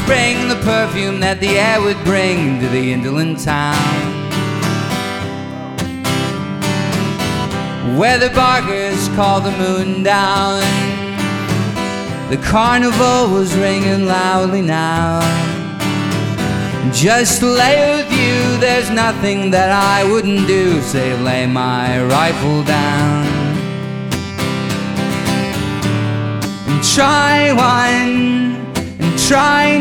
spring, the perfume that the air would bring to the indolent town, where the barkers call the moon down. The carnival was ringing loudly now. Just to lay with you, there's nothing that I wouldn't do, save lay my rifle down and try one, and try